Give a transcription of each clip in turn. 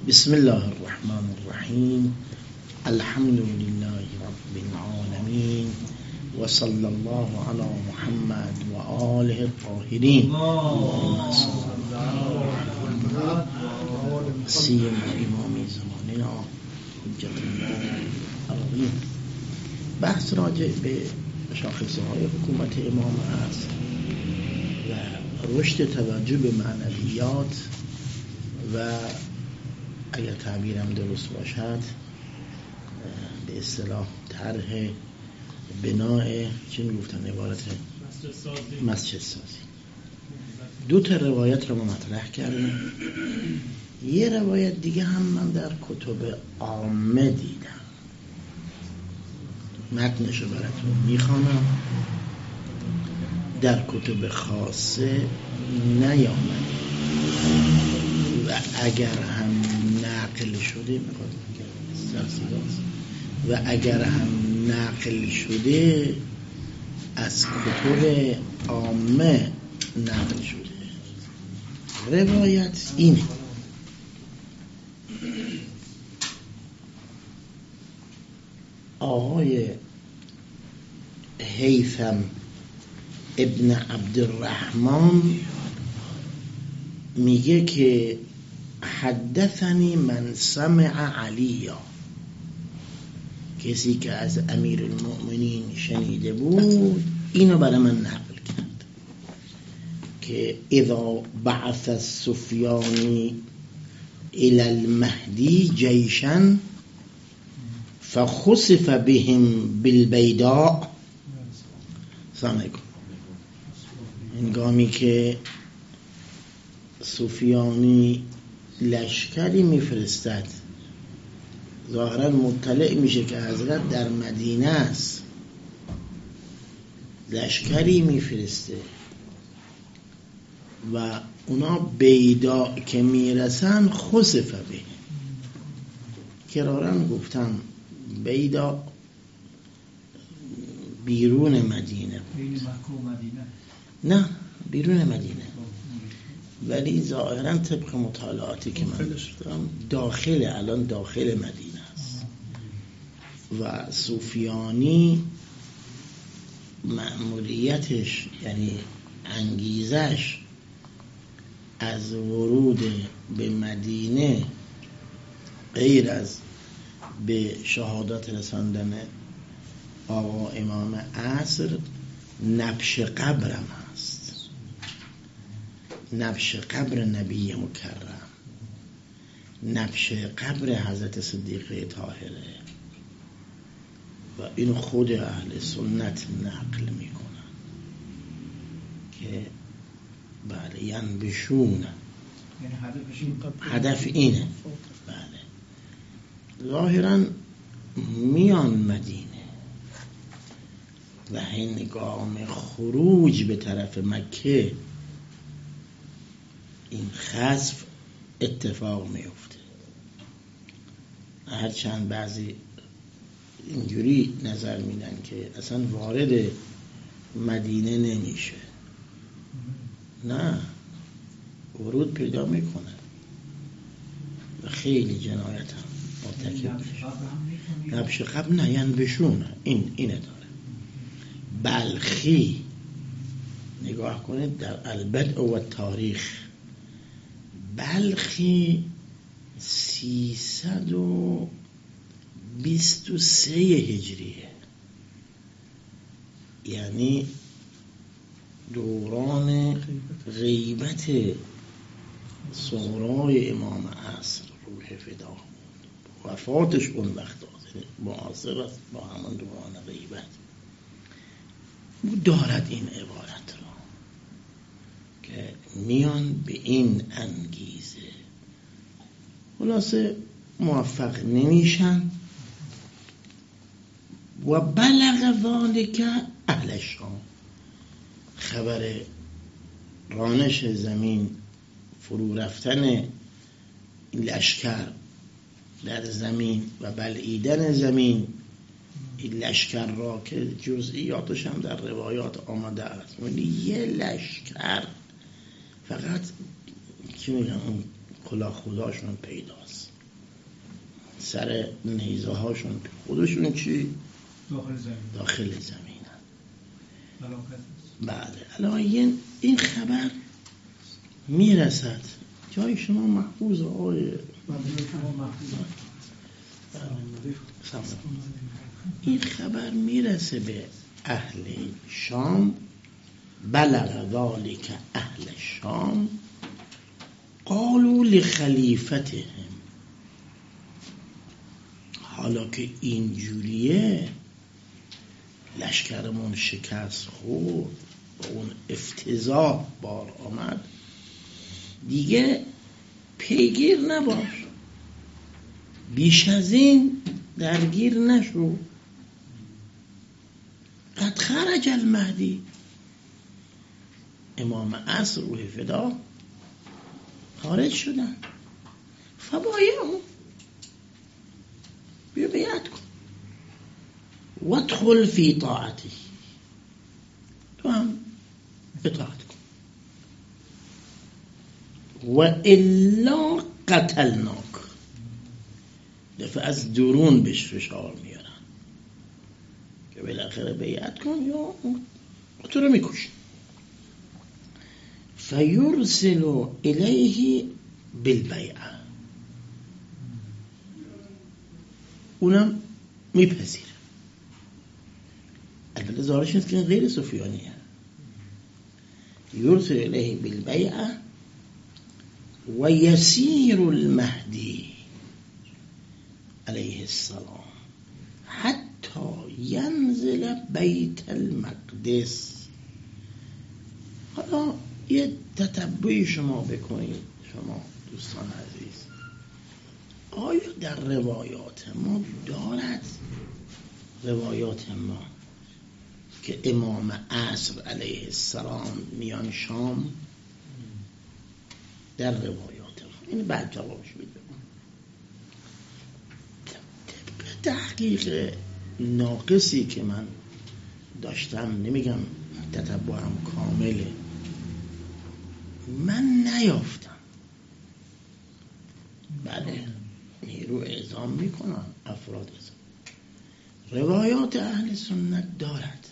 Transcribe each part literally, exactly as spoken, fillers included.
بسم الله الرحمن الرحیم. الحمد لله رب العالمین و صلی الله علی محمد و آله الطاهرین. اللهم صل علی سیدنا امام زماننا حجت الله العظیم. بحث راجع به شاخصه‌های حکومت امام است و رشد توجه به معنویات و اگر تعبیرم درست باشد به اصطلاح طرح بناء چی میگفتن عبارت مسجد سازی. دو تا روایت رو ما مطرح کردیم. یه روایت دیگه هم من در کتب عامه دیدم، متنش رو براتون میخوانم. در کتب خاصه نیامد و اگر هم نقل شده و اگر هم نقل شده از کتب عامه نقل شده. روایت اینه: آقای هیثم ابن عبدالرحمن میگه که حدثنی من سمع علیا، کسی که از امیر المؤمنین شنیده بود اینو برای من نقل کرد که اذا بعث السفیانی الى المهدی جیشا فخسف بهم بالبیداء. سلام علیکم. هنگامی که سفیانی لشکری میفرستد، ظاهرا مطلع میشه که حضرت در مدینه است، لشکری میفرسته و اونا بیدا که میرسن خسف به کرارن گفتن بیدا بیرون مدینه بود، نه بیرون مدینه، ولی ظاهرا طبق مطالعاتی که من داشتم داخل الان داخل مدینه است و سفیانی مأموریتش یعنی انگیزش از ورود به مدینه غیر از به شهادت رساندن آقا امام عصر نبش قبرم هست، نبش قبر نبی مکرم، نبش قبر حضرت صدیقه طاهره و این خود اهل سنت نقل میکنن که بله ینبشون، هدف اینه. بله ظاهرا میان مدینه و هنگام خروج به طرف مکه این خسف اتفاق میفته. هرچند بعضی اینجوری نظر میدن که اصلا وارد مدینه نمیشه، نه ورود پیدا میکنه و خیلی جنایت هم مرتکب میشه. نبش قبل نه ینبشون، این اینه داره. بلخی نگاه کنید در البدء و تاریخ، بلخی سیصد و بیست و سه هجریه، یعنی دوران غیبت صغرای امام عصر روح فدا، وفاتش اون وقت معاصر است با همان دوران غیبت. دارد این عبارت را که میان به این انگیزه، خلاصه موفق نمیشن و بلغ ذالک اهل شام، خبر رانش زمین، فرو رفتن این لشکر در زمین و بلعیدن زمین این لشکر را که جزئیاتش هم در روایات آمده است، یعنی یه لشکر فقط چی میگن اون کلاه خداشون پیداست، سر نیزه هاشون خودشون چی؟ داخل زمین داخل زمینن. بله. الان این خبر میرسد جای شما محفوظ آقای این خبر میرسه به اهل شام. بلغ ذالک اهل شام قالوا لخلیفتهم. حالا که این جوریه لشکرمون شکست خورد با اون افتضاح بار آمد، دیگه پیگیر نباش، بیش از این درگیر نشو. قد خرج المهدی، امام عصر روح فدا خارج شدن. فبایعوا، بیا بیعت کن. وادخل فی طاعته، تو هم اطاعت کن. و الا قتلناک، دفعه از درون بهش فشار میارن که بالاخره بیعت کن یا تو رو میکشن. فیرسل الیه بالبیعه، اونم میپذیره. البته ظاهرش نیست که غیر سفیانیه. یرسل الیه بالبیعه و یسیر المهدی علیه السلام حتی ینزل بیت المقدس. حالا یه تتبعی شما بکنید شما دوستان عزیز، آیا در روایات ما دارد، روایات ما، که امام عصر علیه السلام میان شام؟ در روایات ما این بعد جوابش بده. تحقیق ناقصی که من داشتم، نمیگم تتبعم کامله، من نیافتم. بله نیرو اعزام میکنن افراد اعزام. روایات اهل سنت دارد،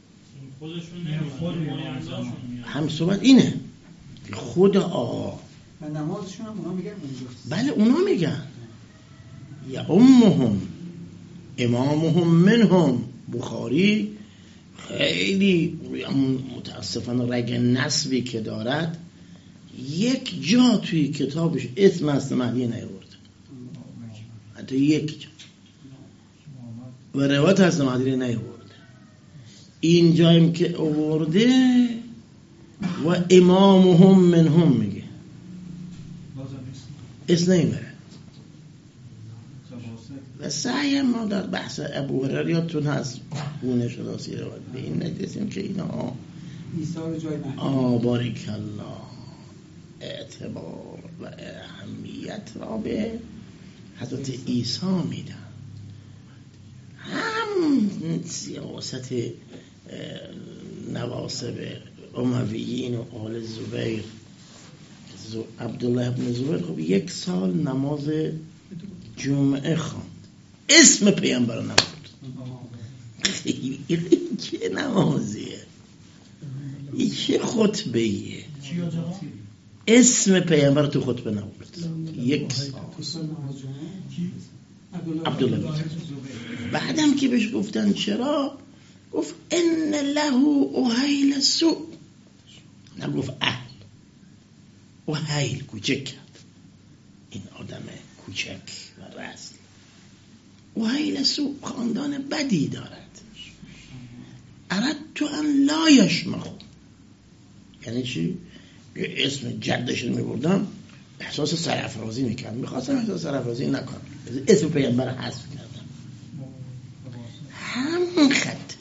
هم صحبت اینه خود آقا و نمازشون هم اونا میگن اونجاست. بله اونا میگن یا امهم امامهم منهم. بخاری خیلی متاسفانه رگ نسبی که دارد یک جا توی کتابش اسم هست مهدی نیاورده، حتی یک جا، و روایت هست مهدی نیاورده. این جاییم که آورده و امامهم منهم میگه، اسم نمیبره. و سعی ما در بحث ابو هریره یادتون هست گونه شناسی رو به این نجسیم که اینا ایثار جای مهدی، آه باریک الله، اعتبار و اهمیت را به حضرت عیسی میدن. هم سیاست نواصب امویین و آل زبیر، عبدالله ابن زبیر خب یک سال نماز جمعه خواند، اسم پیامبر رو نبود. این چه نمازیه، این چه خطبهیه، اسم پیامبر تو خطبه نبود. یک سال عبدالله ابن زبیر. بعدم که بهش گفتن چرا، گفت ان له اهیل سوء، نگفت اهل، اهیل کوچک کرد، این آدم کوچک و رسل. اهیل سوء خاندان بدی دارد. اردت ان لا یشمخ، یعنی چی؟ یه اسم جدش رو میبردم احساس سرافرازی میکرد، میخواستم احساس سرافرازی نکنم، اسم پیامبر حذف کردم. همون خطه،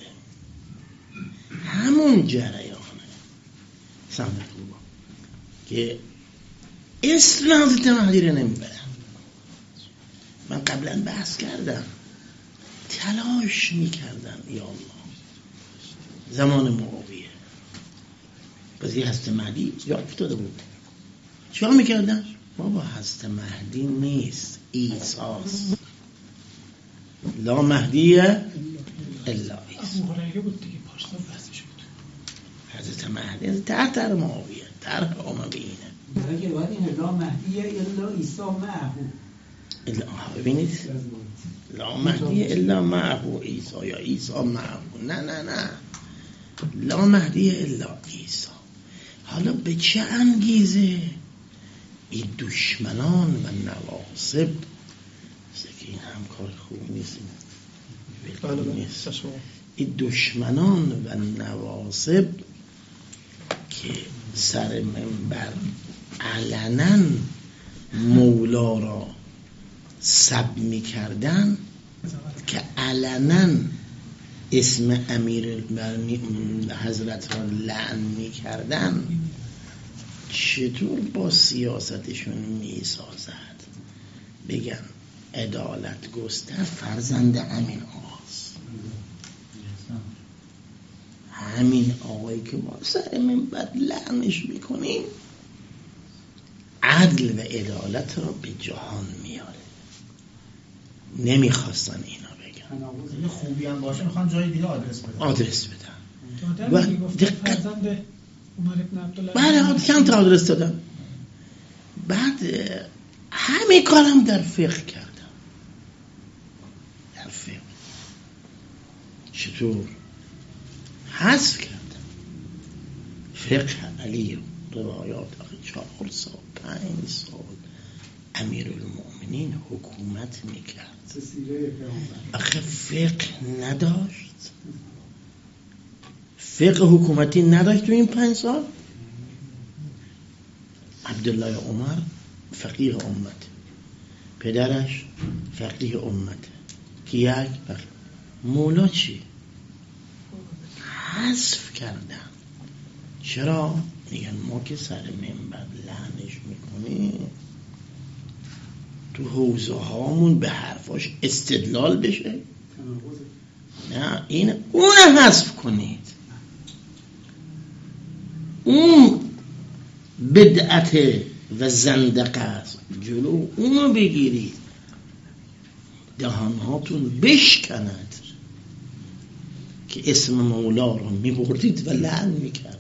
همون جریانه سمت خوبا که اسم حضرت مهدی رو نمیبرن. من قبلا بحث کردم، تلاش میکردم یا الله زمان معاویه پس یه حضرت مهدی جا افتاده بود، چرا میکردن؟ بابا حضرت مهدی نیست، عیسی است. لا مهدی الا عیسی. ابو هریره بود دیگه، پارسال بحثش بود. حضرت مهدی تحت در معاویه در امویینه. اگه باید این لا مهدی الا عیسی معه. الا ببینید لا مهدی الا معه عیسی یا عیسی معه. نه نه نه، لا مهدی الا عیسی. حالا به چه انگیزه این دشمنان و نواصب، که این هم کار خوب نیست، نیست. این دشمنان و نواصب که سر منبر علنا مولا را سب می کردن، که علنا اسم امیر حضرت را لعن می کردن، چطور با سیاستشون می سازد بگن عدالت گستر فرزند امین آقاست. همین آقایی که ما سر منبر لعنش میکنیم عدل و عدالت را به جهان میاره. نمیخواستن اینا بگن. یه خوبی هم باشه میخوان جای دیگه آدرس بدن. آدرس بدن. و دقت عمر ابن عبدالله. بله چند تا آدرس دادن. بعد همه کارم در فقه کردم. در فقه چطور حذف کردم فقه علی روایات چهار سال پنج سال امیر المؤمنین حکومت میکرد. آخه فقه نداشت، فقه حکومتی نداشت تو این پنج سال. عبدالله عمر فقیه امت، پدرش فقیه امت، که یک فقیه. مولا چی؟ حذف کردن. چرا؟ میگن ما که سر منبر لعنش میکنیم تو حوزه هامون به حرفاش استدلال بشه. نه این اون حذف کنید، اون بدعت و زندقه است، جلو اونو بگیرید، دهانهاتون بشکند که اسم مولا رو میبردید و لعن میکردید،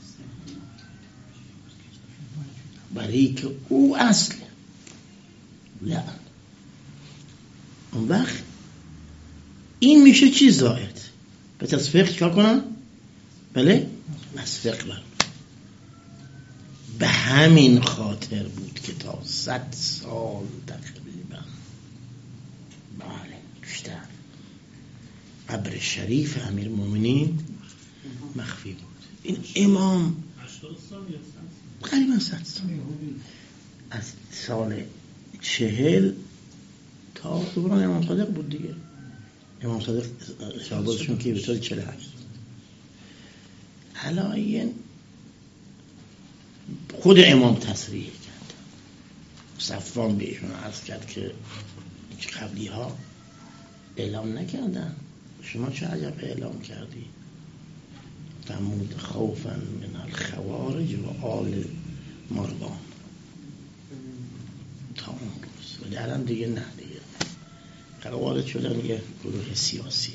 برای که او اصل لعن. اون وقت این میشه چی زائد؟ پس از فقه چکار کنن؟ بله؟ از فقه برد. به همین خاطر بود که تا صد سال تقریبا، بله بیشتر، قبر شریف امیر مومنین مخفی بود. این امام قریبا صد سال، از سال چهل تا دوران امام صادق بود دیگه. امام صادق شهبازشون که به طور چهل هشت علایین خود امام تصریح کرد. صفوان به ایشون عرض کرد که قبلی ها اعلام نکردن، شما چه عجب اعلام کردی؟ فرمود خوفا من الخوارج و آل مروان تا اون روز. ولی الان دیگه نه دیگه خوارج شدن یه گروه سیاسی،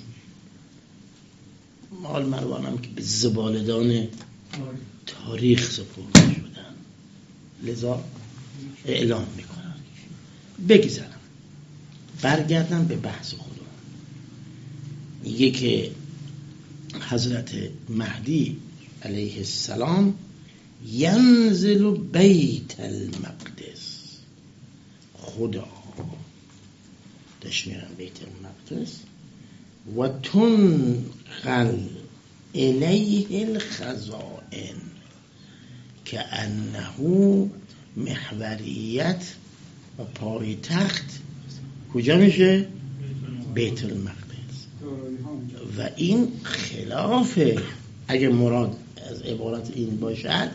آل مروان هم که به زبالدان تاریخ سپرده شدن، لذا اعلام میکنن. بگذارم برگردم به بحث خودم. میگه که حضرت مهدی علیه السلام ینزل بیت المقدس، خدا تشمیرن بیت المقدس، و تنقل الیه الخزائن که انه محوریت و پایتخت کجا میشه؟ بیت المقدس. و این خلافه، اگه مراد از عبارت این باشد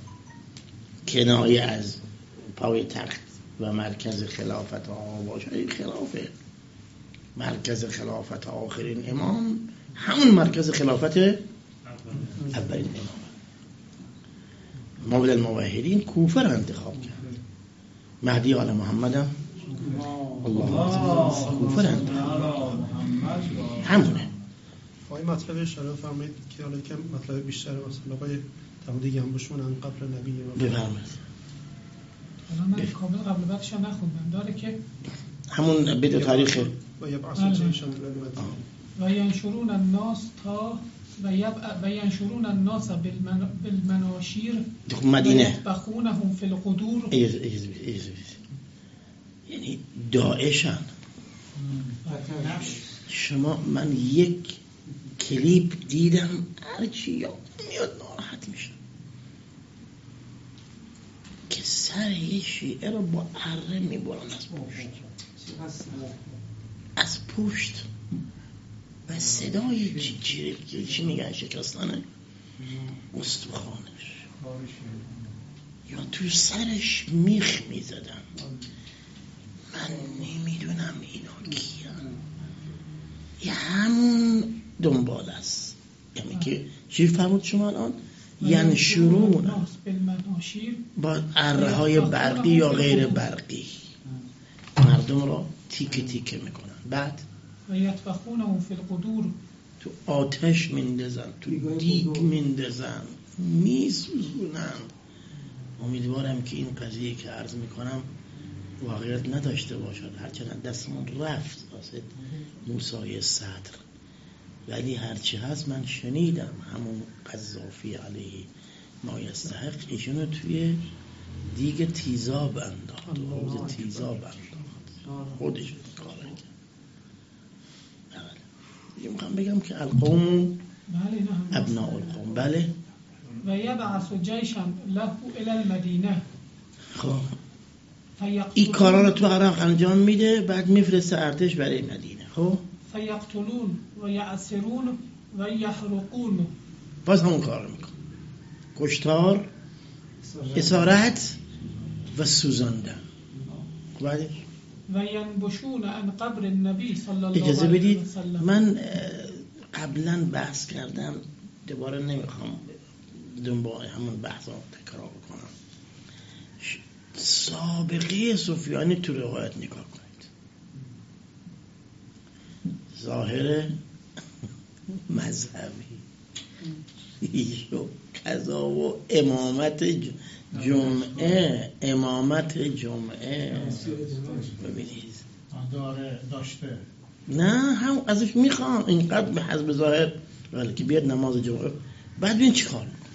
کنایه از پایتخت و مرکز خلافت ها باشد، این خلافه. مرکز خلافت آخرین امام همون مرکز خلافت اولین امام. مولد الموحدین کوفه را انتخاب کرد، مهدی آل محمد هم الله کفرند همونه. آقای مطلب اشاره فرمایید که حالا یکم مطلب بیشتر مثلا آقای تمام هم بشون ان قبل نبی بفرمایید. حالا من کامل قبل بعدش هم نخوندم، داره که همون بده تاریخ و یبعث جیشا و ینشرون الناس تا و یبع و ینشرون الناس بالمن... بالمناشیر مدینه بخونهم فی القدور. ایز ایز ایز یعنی داعشن. شما من یک کلیپ دیدم هرچی یا میاد ناراحت میشم که سر یه شیعه رو با اره میبرن از پشت از پشت و صدای چی چی چی میگن شکستانه استخوانش یا تو سرش میخ میزدن. من نمیدونم اینا کیان. یه همون دنبال است. یعنی که چی فرمود شما الان؟ ینشرون با اره های برقی یا غیر برقی مردم را تیکه تیکه میکنن. بعد و یطبخونهم فی القدور، تو آتش میندازن، تو دیگ میندازن، میسوزونن. امیدوارم که این قضیه که عرض میکنم واقعیت نداشته باشد، هرچند دستمون رفت واسه موسی صدر، ولی هرچی هست من شنیدم همون قذافی علیه ما یستحق ایشونو توی دیگ تیزاب انداخت، حوض تیزاب انداخت، خودش کار کرد. بله میخوام بگم که القوم ابناء القوم. بله و یبعث جیشا له الی المدینه. خب این کارا رو تو عراق انجام میده، بعد میفرسته ارتش برای مدینه. خب فیقتلون و یعصرون و یحرقون، باز همون کار رو میکن، کشتار، اسارت و سوزاندن. بعدش و ینبشون عن قبر النبی صلی الله علیه و اجازه بدید سلم. من قبلا بحث کردم، دوباره نمیخوام دنبال همون بحث رو تکرار کنم. سابقه سفیانی تو روایت نگاه کنید، ظاهر مذهبی ایشو قضا و امامت جمعه امامت جمعه ببینید داره داشته، نه هم ازش میخوام اینقدر به حسب ظاهر ولی که بیاد نماز جمعه، بعد ببین چی کار میکنه.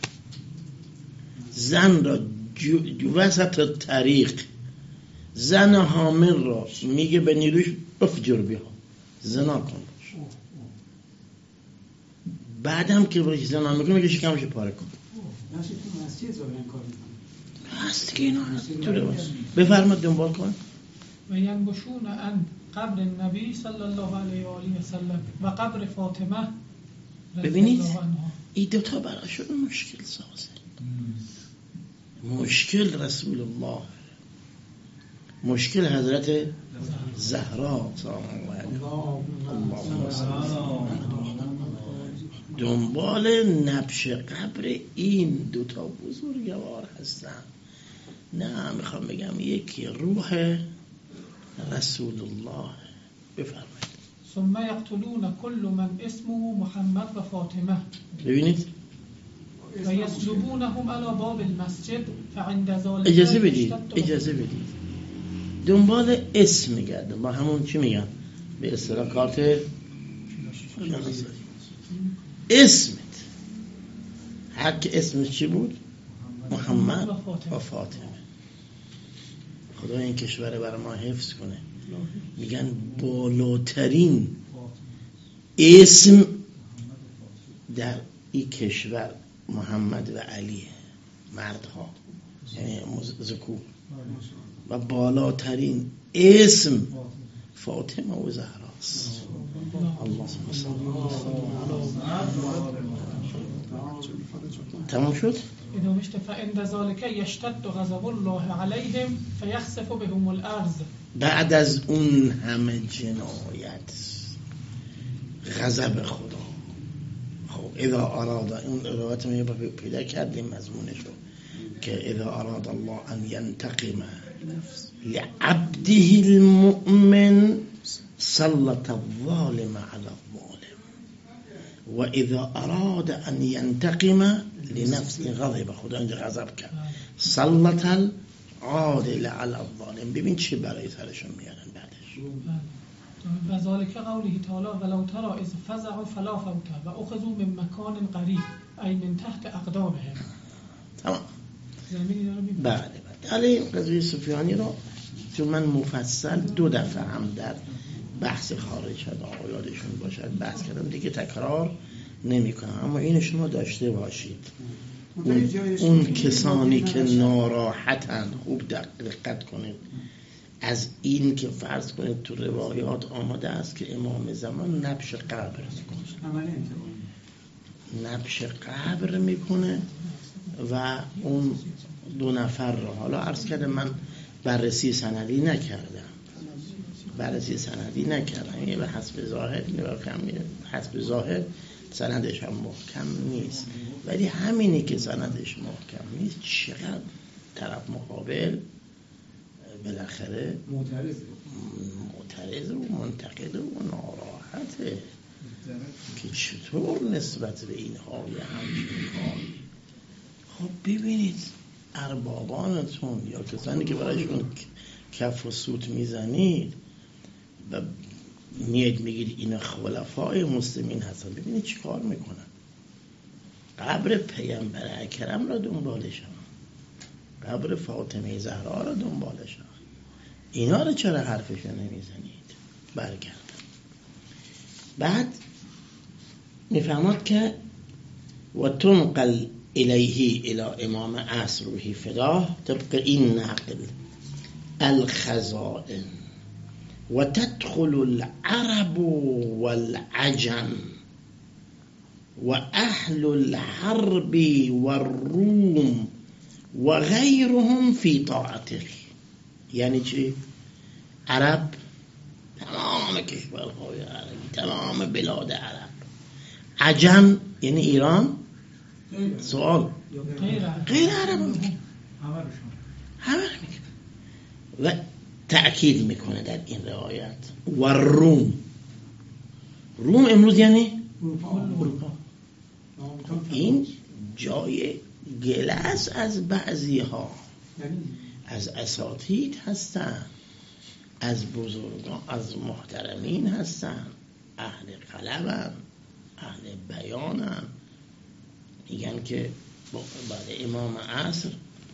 زن را جو جو وسط طریق، زن حامل را میگه به نیروش افجر بیا زنا کن. بعدم که باید زنا میکنه میگه شکمش پاره کن. نشه تو مسجد ظاهرا کار میکنه. هست که اینا هست تو روایت. بفرماد دنبال کن. و ینبشون عن قبر النبی صلی الله علیه و آله و سلم و قبر فاطمه. ببینید این دوتا براشون مشکل سازه. مشکل رسول الله، مشکل حضرت زهرا سلام الله علیها، دنبال نبش قبر این دوتا بزرگوار هستن. نه میخوام بگم یکی روح رسول الله. بفرمایید. ثم یقتلون کل من اسمه محمد و فاطمه. ببینید و یسلبونهم علی باب المسجد فعند ذلك. اجازه بدید اجازه بدید دنبال اسم میگردم، با همون چی میگن به اصطلاح کارت اسمت، هر که اسمش چی بود؟ محمد و فاطمه. خدا این کشور برای ما حفظ کنه. میگن بالاترین اسم در این کشور محمد و علیه، مردها یعنی ذکور، و بالاترین اسم فاطمه و زهراست. الله تمام شد. ادامشت فعند ذلك یشتد غضب الله علیهم فیخسف بهم الارض. بعد از اون همه جنایت غضب خدا، خب اذا اراد، اون روایت ما پیدا کردیم مضمونشو که اذا اراد الله ان ينتقم لعبده المؤمن سلط الظالم على الظالم و اذا اراد ان ينتقم لنفسه غضب. خدا اینجا غضب کرد. سلط العادل علی الظالم. ببین چی برای سرشون میارن بعدش. و ذالک قوله تعالی ولو تری اذ فزعوا فلا فوت و اخذوا من مکان قریب ای من تحت اقدامهم. تمام. زمین رو میبینید. بله بله. علی قضیه سفیانی رو چون من مفصل دو دفعه هم در بحث خارج شد آیاتشون باشد بحث کردم دیگه تکرار نمی کنم، اما این شما داشته باشید. اون, اون کسانی که ناراحتن خوب دقت کنید از این که فرض کنید تو روایات آمده است که امام زمان نبش قبر میکنه نبش قبر میکنه و اون دو نفر رو حالا عرض کردم من بررسی سندی نکردم بررسی سندی نکردم یه به حسب ظاهر به حسب ظاهر سندش هم محکم نیست، ولی همینی که سندش محکم نیست چقدر طرف مقابل بالاخره معترض معترض و منتقد و ناراحته که چطور نسبت به اینها یه همچین کاری. خب ببینید اربابانتون یا کسانی که برایشون کف و سوت میزنید و میاد میگید این خلفای مسلمین هستن، ببینید چی کار میکنن. قبر پیامبر اکرم را دنبالشن، قبر فاطمه زهرا را دنبالشن، اینا رو چرا حرفشو نمیزنید؟ برگردن. بعد میفهمد که و تنقل الیه الی امام عصر روحی فداه طبق این نقل الخزائن و تدخل العرب والعجم و اهل الحرب والروم و غیرهم فی طاعته. یعنی چی؟ عرب، تمام کشورهای عربی، تمام بلاد عرب. عجم یعنی ایران. سوال غیر عرب میگه همه رو میگه و تأکید میکنه در این روایت و روم. روم امروز یعنی اروپا. این جای گلس از بعضی ها از اساتید هستن، از بزرگان، از محترمین هستن، اهل قلبن، اهل بیانن. میگن که بعد امام عصر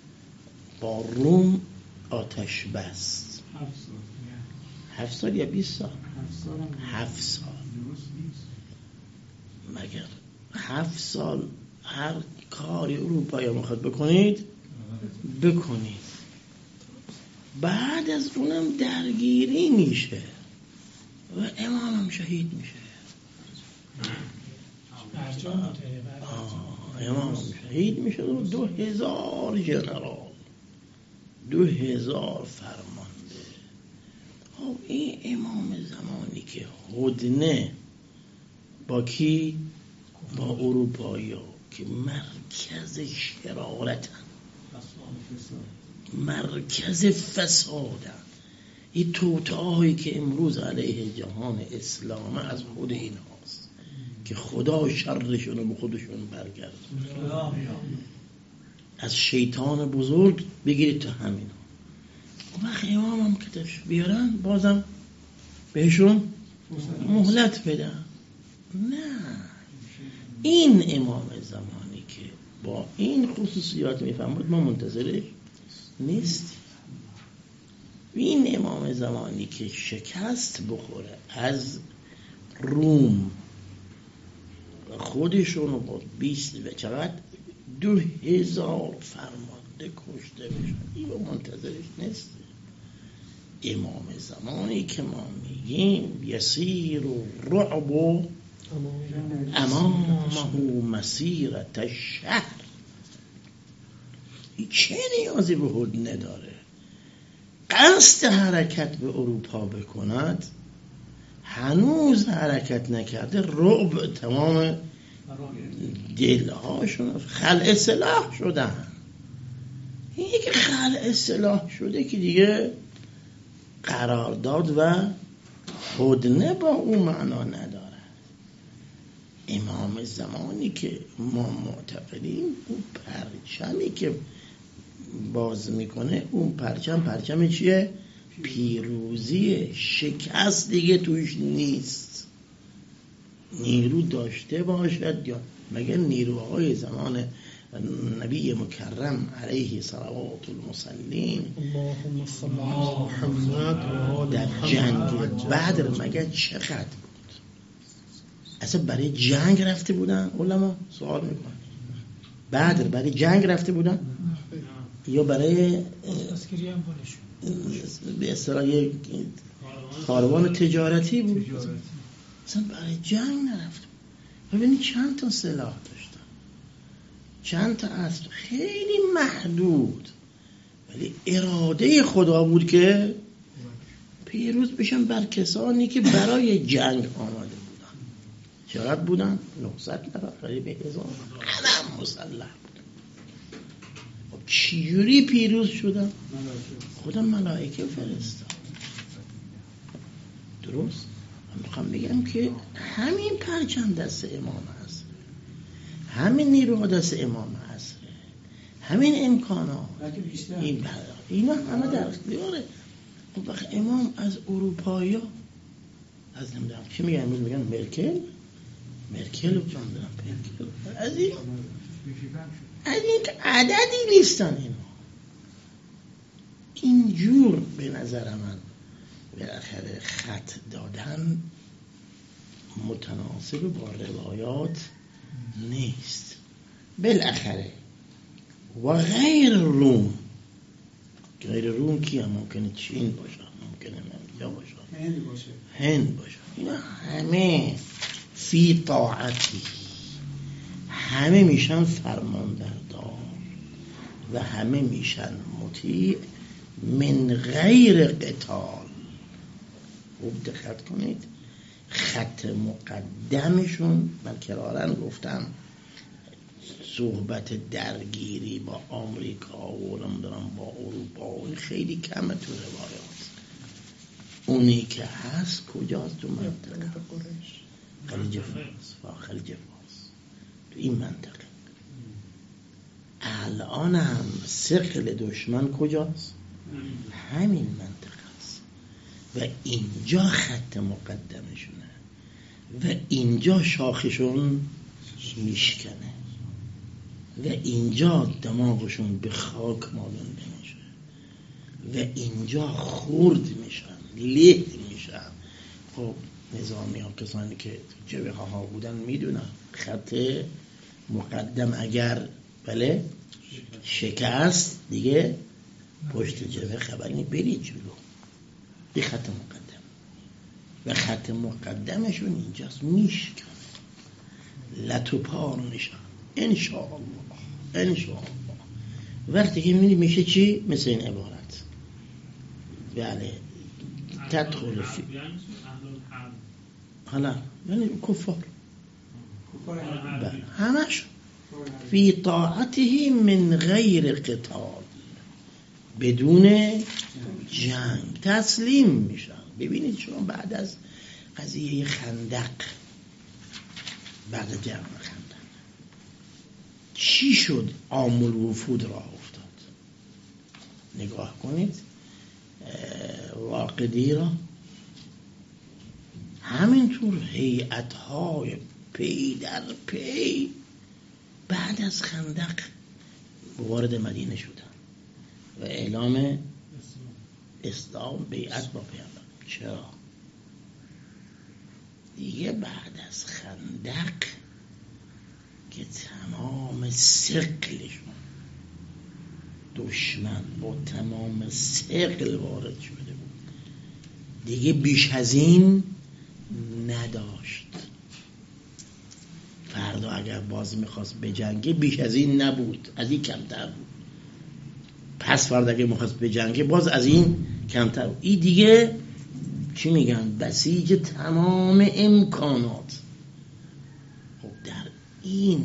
با روم آتش بست. هفت سال یا بیست سال؟ هفت سال. مگر هفت سال هر کاری اروپایی میخواد بکنید بکنید. بعد از اونم درگیری میشه و امامم شهید میشه. امامم شهید میشه و دو هزار جنرال، دو هزار فرمانده. خب این امام زمانی که هدنه با کی؟ با اروپایی ها که مرکز شرارتن، مرکز فسادن. این توطئه‌هایی که امروز علیه جهان اسلام از خود این هاست که خدا شرشون رو به خودشون برگرد. از شیطان بزرگ بگیرید تا همین ها. وقت امام هم کتش بیارن بازم بهشون مهلت بدن. نه، این امام زمانی که با این خصوصیات میفهمد ما منتظرش نیستیم. این امام زمانی که شکست بخوره از روم خودشون با بیست و چقدر دو هزار فرمانده کشته بشن، این منتظرش نیستیم. امام زمانی که ما میگیم یسیر و رعب و امامه مسیرت الشهر، این چه نیازی به هدنه داره؟ قصد حرکت به اروپا بکند، هنوز حرکت نکرده، رعب تمام دلهاشون خلع سلاح شدن. این که خلع سلاح شده که دیگه قرارداد و هدنه با اون معنا نداره. امام زمانی که ما معتقدیم اون پرچمی که باز میکنه، اون پرچم پرچم چیه؟ پیروزیه. شکست دیگه توش نیست. نیرو داشته باشد یا مگر نیروهای زمان نبی مکرم علیه صلوات المصلین اللهم صل علی محمد در جنگ بدر مگر چقدر بود؟ اصلا برای جنگ رفته بودن علما؟ سوال میکنن. بدر برای جنگ رفته بودن یا برای تذکری هم بولشون به اصطلاح یک کاروان تجارتی بود؟ اصلا برای جنگ نرفته. ببینید چند تا سلاح داشتن، چند تا اسب، خیلی محدود، ولی اراده خدا بود که پیروز بشن بر کسانی که برای جنگ آماده بودن. چقدر بودن؟ نهصد نفر، قریب هزار، همه مسلح بودن. چجوری پیروز شدن؟ خدا ملائکه فرستاد. درست؟ من میخوام بگم که همین پرچم دست امام هست، همین نیروها دست امام هست، همین امکانات، این اینا همه در اختیاره. خب وقت امام از اروپایی ها، از نمیدونم چی میگن، میگن مرکل مرکل رو جان دارم مرکل، از این از این عددی نیستن اینا. اینجور به نظر من بالاخره خط دادن متناسب با روایات نیست. بالاخره و غیر روم، غیر روم کی هم ممکنه چین باشه، ممکنه امریکا باشه، هند باشه هند باشه، اینا همه فی طاعتی، همه میشن فرمانبردار و همه میشن مطیع من غیر قتال. خوب دقت کنید، خط مقدمشون، من کرارن گفتم صحبت درگیری با آمریکا و نمیدونم با اروپا و خیلی کمه تو روایات. اونی که هست کجاست؟ تو منطقه خلیج فارس، خلیج فارس، تو این منطقه. الان هم ثقل دشمن کجاست؟ همین منطقه است و اینجا خط مقدمشونه و اینجا شاخشون میشکنه و اینجا دماغشون به خاک مالونده میشه و اینجا خورد میشن، له میشن. خب نظامی ها، کسانی که جبهه ها بودن میدونن خط مقدم اگر بله شکست دیگه پشت جبهه خبری نی، برید جلو. این خط مقدم و خط مقدمشون اینجاست، میشکنه، لتو پار میشن انشاءالله انشاءالله. وقتی که میبینی میشه چی؟ مثل این عبارت بله تدخل فی حالا یعنی کفار بله همش فی طاعته من غیر قتال، بدون جنگ تسلیم میشن. ببینید شما بعد از قضیه خندق، بعد جنگ خندق چی شد؟ عام الوفود راه افتاد. نگاه کنید واقدی را، همینطور هیئت‌های پی در پی بعد از خندق وارد مدینه شدن و اعلام اسلام، بیعت با پیامبر. چرا؟ دیگه بعد از خندق که تمام ثقلشون، دشمن با تمام ثقل وارد شده بود، دیگه بیش از این نداشت. فردا اگر باز میخواست بجنگه بیش از این نبود، از این کمتر بود. پس فردا اگر میخواست بجنگه باز از این کمتر بود. این دیگه چی میگن؟ بسیج تمام امکانات. خب در این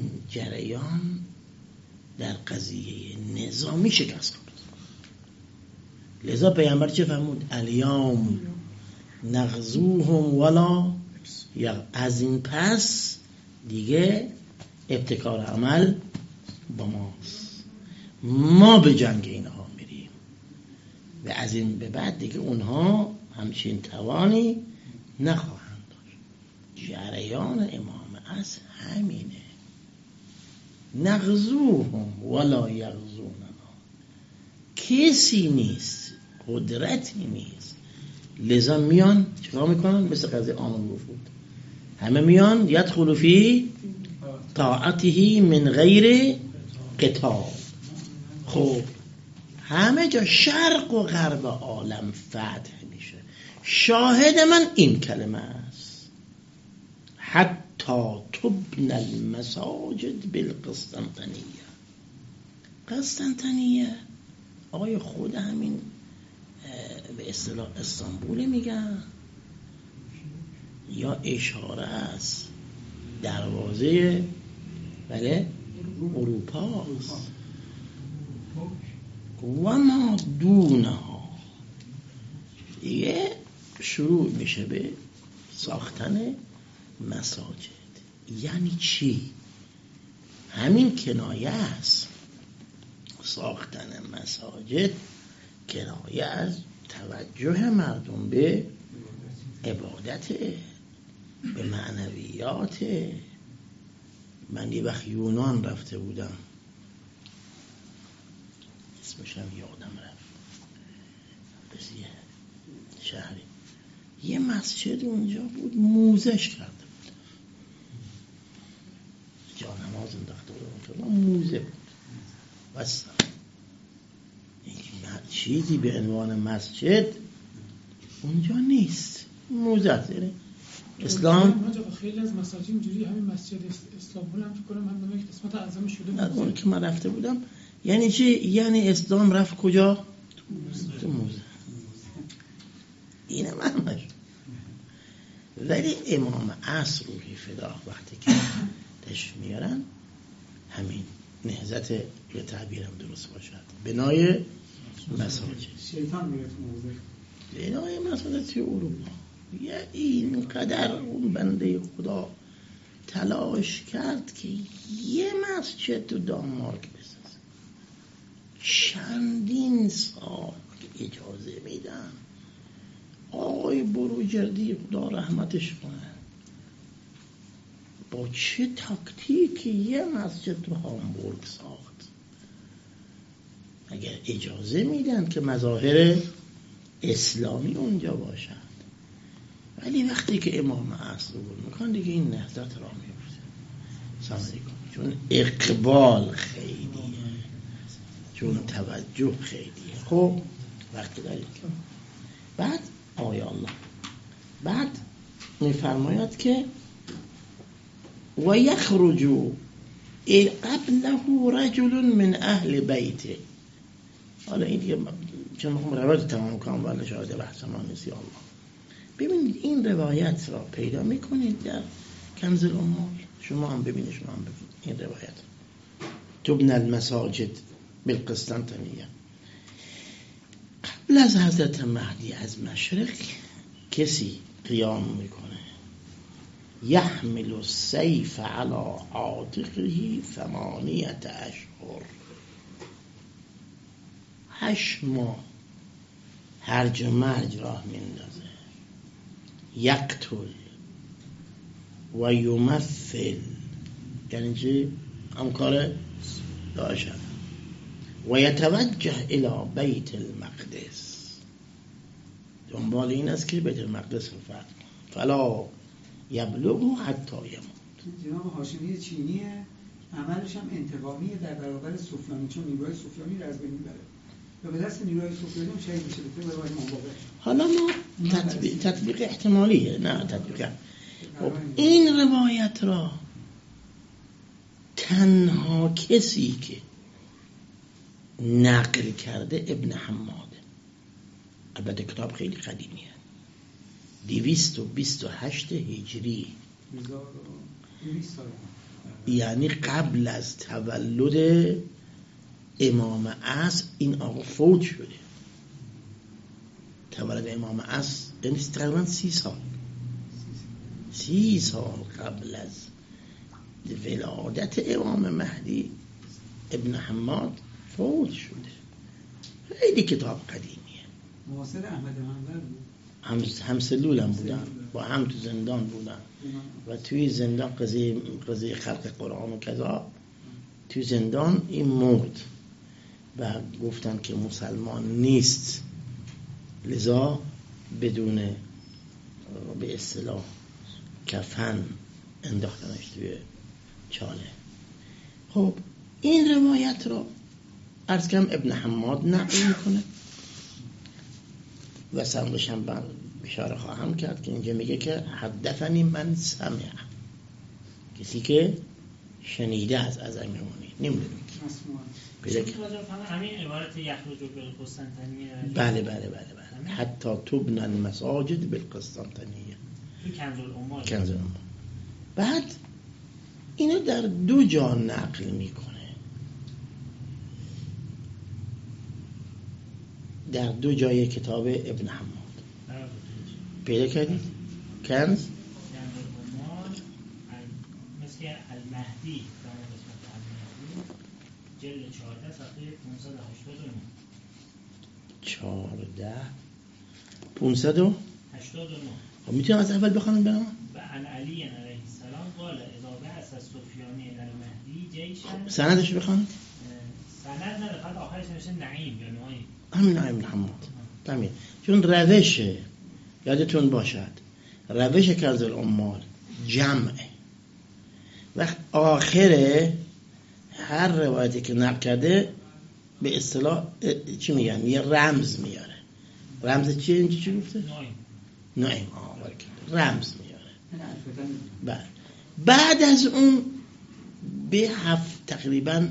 جریان در قضیه نظامی شکست خورد. لذا پیامبر چه فرمود؟ الیوم نغزوهم ولا یا از این پس دیگه ابتکار عمل با ماست، ما به جنگ اینها میریم و از این به بعد دیگه اونها همچین توانی نخواهند داشت. جریان امام عصر همینه، نغزوهم ولا یغزوننا، کسی نیست، قدرتی نیست، لذا میان چیکار میکنن؟ مثل قضیه آمون وفود همه میان یدخلوا فی طاعته من غیر قتال. خب همه جا شرق و غرب عالم فتح میشه. شاهد من این کلمه است، حتی تبن المساجد بالقسطنطنیه. قسطنطنیه آقای خود همین به اصطلاح استانبول میگن یا اشاره است دروازه بله اروپا است. و ما دونها یه شروع میشه به ساختن مساجد. یعنی چی؟ همین کنایه است، ساختن مساجد کنایه از توجه مردم به عبادت، به معنویات. من یه وقت یونان رفته بودم، اسمشم یادم رفت، بسیه شهری، یه مسجد اونجا بود موزش کرده بود، جا نماز انداخته بود اونجا موزه بود. بس چیزی به عنوان مسجد اونجا نیست، موزه است. اسلام خیلی از مساجد اینجوری، همین مسجد استانبول هم فکر کنم هم یک قسمت اعظم شده بود. اون که من رفته بودم. یعنی چی؟ یعنی اسلام رفت کجا؟ تو موزه. اینه معنیش. ولی امام عصر روحی فدا وقتی که تشریف میارن، همین نهضت، یه تعبیرم درست باشد، بنای مساجد، شیطان میره تو موزه، بنای مساجد توی اروپا. یه اینقدر اون بنده خدا تلاش کرد که یه مسجد تو دانمارک بسازه، چندین سال که اجازه میدن. آقای بروجردی خدا رحمتش کنه با چه تاکتیکی یه مسجد تو هامبورگ ساخت. اگر اجازه میدن که مظاهر اسلامی اونجا باشد. ولی وقتی که امام عصر بود میکن دیگه این نهضت را میفته. سلام علیکم. چون اقبال خیلیه، چون توجه خیلیه. خب وقتی دارید بعد آیا الله بعد میفرماید که و یخرجو قبله رجل من اهل بیته. حالا این دیگه چون میخوام روایت تمام کنم ولی شاید بحث ما نیست. یا الله ببینید این روایت را پیدا میکنید در کنز الاموال، شما هم ببینید، شما هم ببینید این روایت. تبنى المساجد بالقسطنطنیه. قبل از حضرت مهدی از مشرق کسی قیام میکنه، یحمل السیف علی عاتقه ثمانیت اشهر، هشت ماه هرج و مرج راه میندازه، یقتل و یمثل، یعنی چی؟ همکار داشت. و یتوجه الی بیت المقدس، دنبال این است که بیت المقدس رو فتح فلا یبلغ حتی یموت. جناب هاشمی چینیه، عملش هم انتقامیه در برابر سفیانی، چون نیروهای سفیانی رو از بین میبره و به دست نیروهای سفیانی هم شهید میشه به برابر مبابه. حالا ما تطبیق, تطبیق احتمالیه، نه تطبیق. خب این روایت را تنها کسی که نقل کرده ابن حماد، البته کتاب خیلی قدیمیه، دویست و بیست و هشت هجری، یعنی قبل از تولد امام عصر این آقا فوت شده. تولد امام عصر یعنی تقریبا سی سال سی سال قبل از ولادت امام مهدی ابن حماد فوت شده. خیلی کتاب قدیمیه. معاصر احمد منور بود. هم همسلول هم بودن، با هم تو زندان بودن و توی زندان قضیه قضیه خلق قرآن و کذا، توی زندان این مرد و گفتن که مسلمان نیست، لذا بدون به اصطلاح کفن انداختنش توی چاله. خب این روایت رو عرض کردم ابن حماد نقل میکنه و سندش هم اشاره خواهم کرد که اینجا میگه که حدثنی من سمع، کسی که شنیده از از امیرالمومنین نمیدونیم پیدا کرد. همین عبارت یخرج بالقسطنطنیه. بله بله بله بله حتی تبنى المساجد بالقسطنطنیه تو کنز الاموال. کنز الاموال. بعد اینو در دو جا نقل میکنه، در دو جای کتاب ابن حماد پیدا کردید؟ کنز کنز الاموال مثل المهدی در قسمت المهدی جلد چهارده صفحه پانصد و هشتاد و نه. چهارده پانصد و هشتاد و نه. خب میتونم از اول بخونم برام؟ و عن علی علیه السلام قال اذا بعث السفیانی الی المهدی جیشا. سندش بخونید؟ سند نداره، فقط آخرش نوشته نعیم یا نعیم. همین نعیم حماد. همین. چون روش یادتون باشد روش کنز الاموال جمعه و آخر هر روایتی که نقل کرده به اصطلاح چی میگن؟ یه رمز میاره. رمز چیه اینجا چی گفته؟ نعیم. نعیم آور کرده. رمز میاره. بعد بعد از اون به هفت تقریبا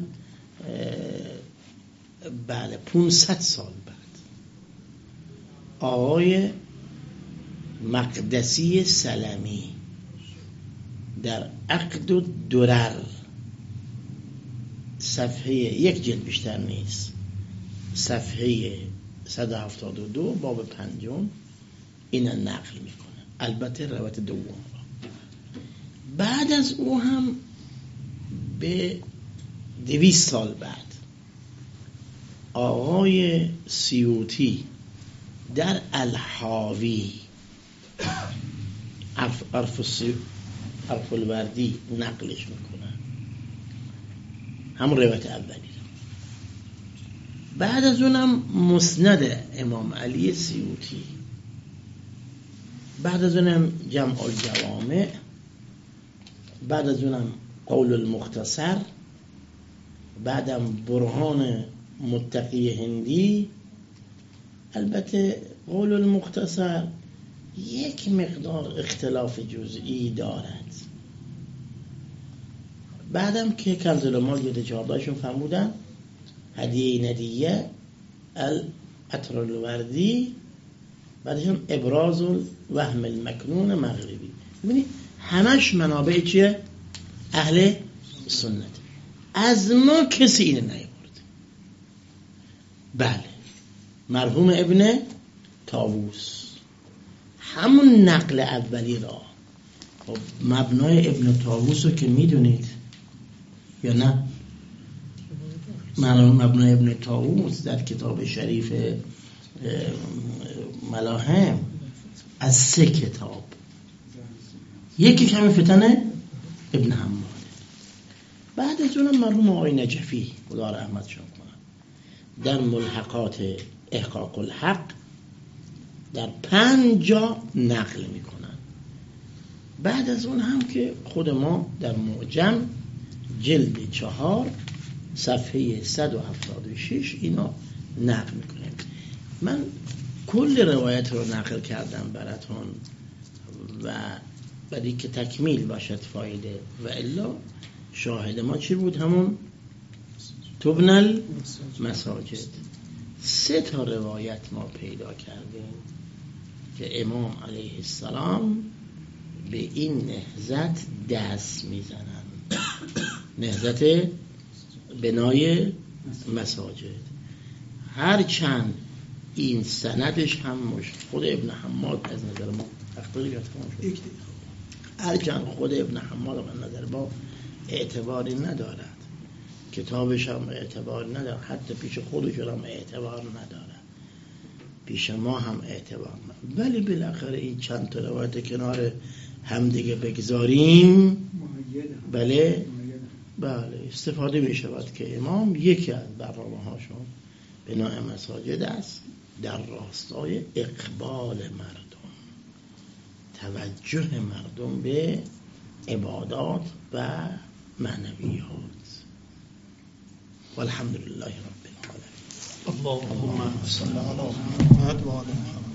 بله پانصد سال بعد آقای مقدسی سلمی در عقد و درر صفحه یک جلد بیشتر نیست، صفحه صد و هفتاد و دو باب پنجم این نقل میکنه، البته روایت دوم را. بعد از او هم به دویست سال بعد آقای سیوطی در الحاوی عرف, عرف, عرف الوردی نقلش میکنه، همون روایت اولی. بعد از اونم مسند امام علی سیوطی، بعد از اونم جمع الجوامع، بعد از اونم قول المختصر، بعدم برهان متقی هندی. البته قول المختصر یک مقدار اختلاف جزئی دارد. بعدم که کنز الاموال یاد چهاردهشون فرمودن هدیه ندیه العطر الوردی، بعدشون ابراز الوهم المکنون مغربی. ببینید همش منابع چیه؟ اهل سنت. از ما کسی اینه نیاورد. بله مرحوم ابن طاووس همون نقل اولی را. خب مبنای ابن طاووس رو که میدونید یا نه؟ مبنای ابن طاووس در کتاب شریف ملاهم از سه کتاب، یکی کمی فتنه ابن حماد، بعد از اونم مرحوم آقای نجفی خدا رحمتشون کنه در ملحقات احقاق الحق در پنج جا نقل میکنن. بعد از اون هم که خود ما در معجم جلد چهار صفحه صد و هفتاد و شش اینا نقل میکنیم. من کل روایت رو نقل کردم براتون و برای که تکمیل باشد فایده، و الا شاهد ما چی بود؟ همون تبنل مساجد. سه تا روایت ما پیدا کردیم که امام علیه السلام به این نهضت دست میزنن، نهضت بنای مساجد. هر چند این سندش هم مش خود ابن حماد از نظر ما اختیاری کرد که یک هرچند خود ابن حماد از نظر ما اعتباری ندارد، کتابش هم اعتبار ندارد، حتی پیش خودش هم اعتبار ندارد، پیش ما هم اعتبار ندارد، ولی بالاخره این چند تا روایت کنار هم دیگه بگذاریم بله بله استفاده می شود که امام یکی از برنامه هاشون بناء مساجد است در راستای اقبال مردم، توجه مردم به عبادات و معنویات. والحمد لله رب العالمین. اللهم صل علی محمد و آل محمد.